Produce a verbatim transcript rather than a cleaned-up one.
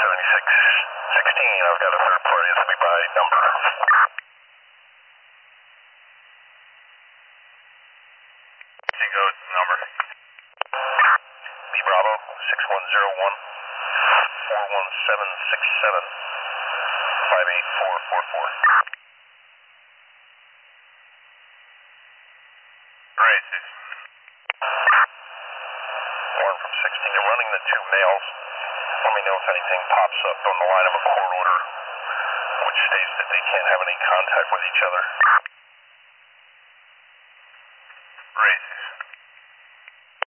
seventy-six sixteen, I've got a third party, it's me by number. Okay, go number. B Bravo, six one zero one, four one seven six seven, five eight four four four. Right, six. Warren from sixteen, you're running the two males. Let me know if anything pops up on the line of a court order, which states that they can't have any contact with each other.